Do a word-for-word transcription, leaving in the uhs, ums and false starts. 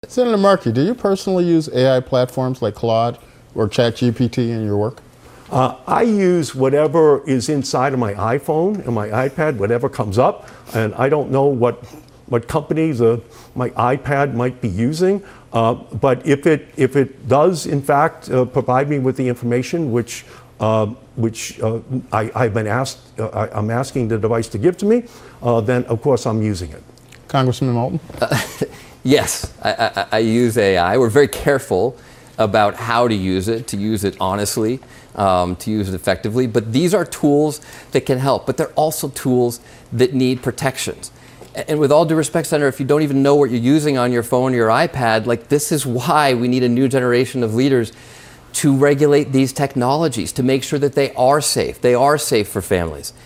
Senator Markey, do you personally use A I platforms like Claude or ChatGPT in your work? Uh, I use whatever is inside of my iPhone and my iPad, whatever comes up, and I don't know what what companies uh, my iPad might be using. Uh, but if it if it does in fact uh, provide me with the information which uh, which uh, I, I've been asked, uh, I, I'm asking the device to give to me, uh, then of course I'm using it. Congressman Moulton? Uh, yes, I, I, I use A I. We're very careful about how to use it, to use it honestly, um, to use it effectively. But these are tools that can help, but they're also tools that need protections. And with all due respect, Senator, if you don't even know what you're using on your phone or your iPad, like this is why we need a new generation of leaders to regulate these technologies, to make sure that they are safe. They are safe for families.